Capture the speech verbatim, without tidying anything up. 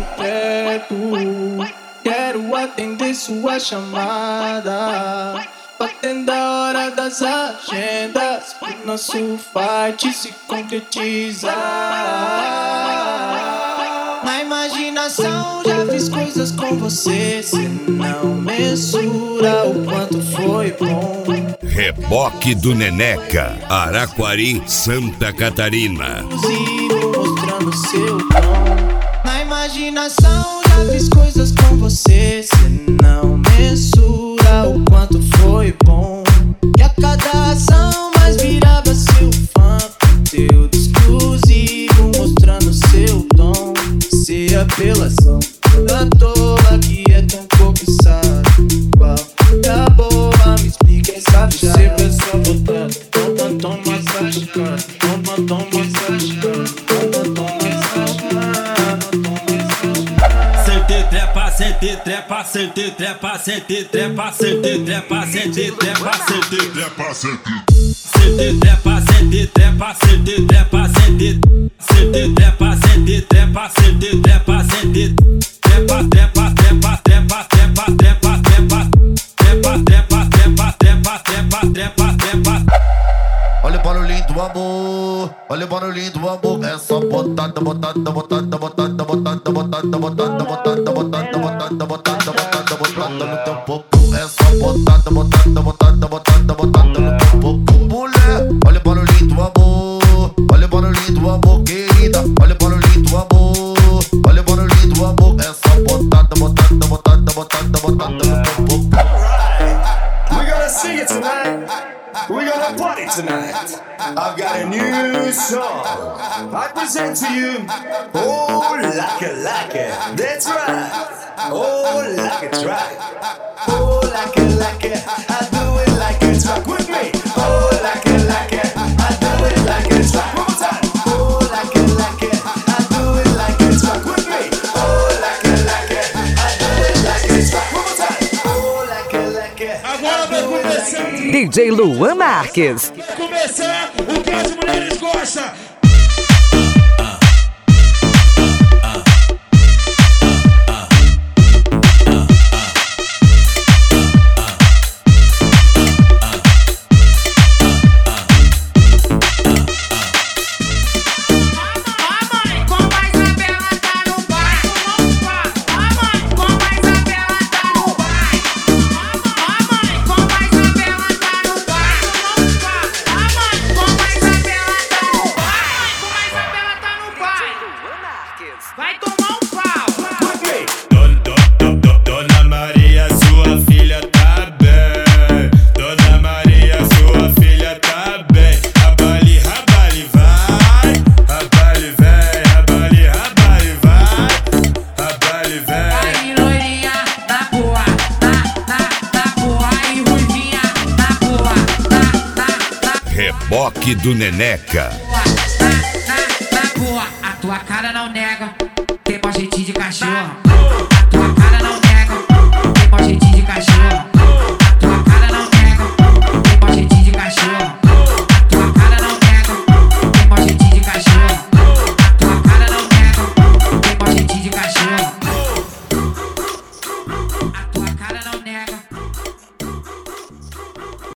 perto. Quero atender sua chamada, batendo a hora das agendas, pro nosso fight se concretizar. Na imaginação já fiz coisas com você, cê não mensura o quanto foi bom. Reboque do Neneca, Araquari, Santa Catarina. Mostrando seu tom. Na imaginação já fiz coisas com você, cê não mensura o quanto foi bom. E a cada ação mais virava seu fã, conteúdo exclusivo mostrando seu tom. Se apelação da toa que é tão cobiçado, qual a boa, me explica essa chave. Você vai só botando tom, tom, tom, massageando, tom, tom, tom, massageando, tom, tom, tom, trepa, sente, trepa, sente, trepa, sente, trepa, sente, trepa, sente, trepa, sente, trepa, sente, sente, trepa, sente, trepa, sente, trepa, sente, sente, trepa, sente, trepa, sente, trepa, sente, trepa, trepa, trepa, trepa, trepa, trepa, trepa, trepa, trepa, trepa, trepa, trepa, trepa, trepa. Olha o barulhinho do amor, olha o barulhinho do amor. É só botada, botada, botada, botada, botada, botada, botada, botada, botada, botada, botada, botada, botada no teu popô. É só botada, botada, botada, botada, botada no teu popô. Mulher, olha o barulhinho do amor, olha o barulhinho do amor, querida. Olha o barulhinho do amor, olha o barulhinho do amor. É só botada, botada, botada, botada, botada no teu popô. We gonna sing it tonight. We gonna party tonight. I've got a new song I present to you. Oh, like it, like it. That's right. Oh, like it's right. Oh, like it, like it. I do it like it's right. With me. Oh, like it, like it. I do it like it's right. One more time. Oh, like it, like it. I do it like it's right. With me. Oh, like it, like it. I do it like it's right. One more time. Oh, like it, like it. Agora vai começar. D J Luan Marques. Vai começar o que as mulheres gostam. Vai tomar um pau. Dona, Dona Maria, sua filha tá bem. Dona Maria, sua filha tá bem. Rabali, rabali, vai. Rabali, vem. Rabali, rabali, vai. Rabali, vem. Aí, loirinha, na boa. Na, na, na boa. Aí, ruivinha, na boa. Na, na, na. Reboque do Neneca. Na, na, na boa. A tua cara não nega. Tem bom jeitinho de cachorro.